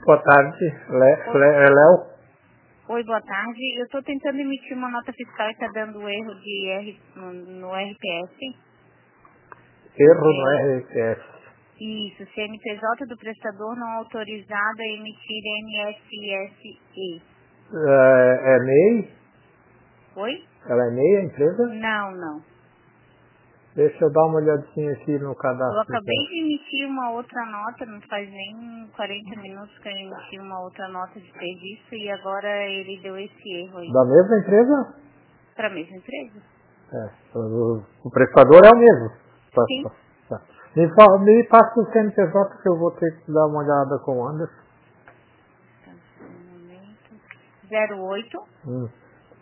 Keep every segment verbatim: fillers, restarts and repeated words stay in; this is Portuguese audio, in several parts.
Boa tarde, Le, Oi. Le, é Léo. Oi, boa tarde. Eu estou tentando emitir uma nota fiscal e está dando erro de R, no, no R P S. Erro É, no R P S. Isso, C N P J do prestador não autorizado a emitir N S S E. É, é M E I? Oi? Ela é M E I, a empresa? Não, não. Deixa eu dar uma olhadinha aqui no Eu cadastro acabei dela. de emitir uma outra nota, não faz nem quarenta minutos que eu emiti uma outra nota de serviço e agora ele deu esse erro aí. Da mesma empresa? Para a mesma empresa? É, o, o prestador é o mesmo. Tá, Sim. tá, tá. Me, fa- me passa o C N P J que eu vou ter que dar uma olhada com o Anderson. Tá, um momento. zero oito Hum,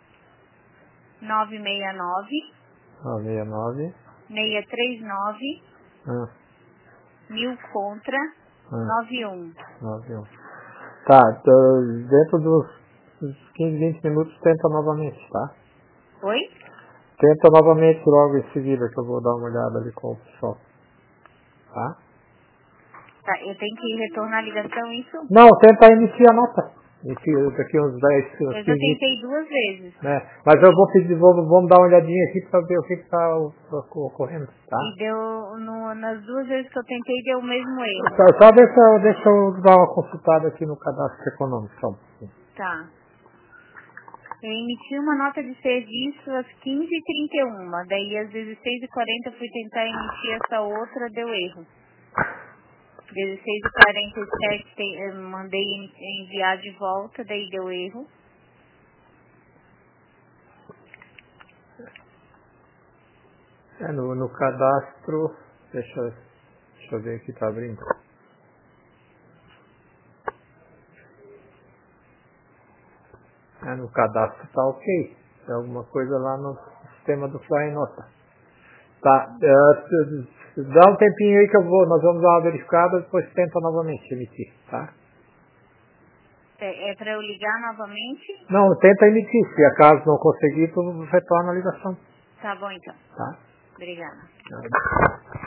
nove seis nove nove seis nove. seis três nove Hum, mil contra hum, nove um. nove um. Tá, tô- dentro dos dos quinze, vinte minutos tenta novamente, tá? Oi? Tenta novamente logo em seguida que eu vou dar uma olhada ali com o pessoal, tá? Tá, eu tenho que retornar a ligação, isso? Não, tenta emitir a nota. Emitir daqui uns dez, uns Eu já quinze, vinte, tentei duas vezes. né? Mas eu vou pedir, vou, vamos dar uma olhadinha aqui para ver o que está ocorrendo, tá? E deu, no, nas duas vezes que eu tentei, deu o mesmo erro. Só, só deixa, eu- deixa eu dar uma consultada aqui no cadastro econômico, só um pouquinho. Tá. Eu emiti uma nota de serviço às quinze e trinta e um. Daí às dezesseis e quarenta eu fui tentar emitir essa outra, deu erro. dezesseis e quarenta e sete te- eu mandei en- enviar de volta, daí deu erro. É, no, no cadastro, deixa, eu- deixa eu ver aqui, tá abrindo. É, no cadastro tá ok. Tem alguma coisa lá no sistema do Fly Nota. Tá, é, dá um tempinho aí que eu vou, nós vamos dar uma verificada, depois tenta novamente emitir, tá? É, é para eu ligar novamente? Não, tenta emitir, se acaso não conseguir, tu retorna a ligação, Tá bom então. tá? Obrigada. Tá.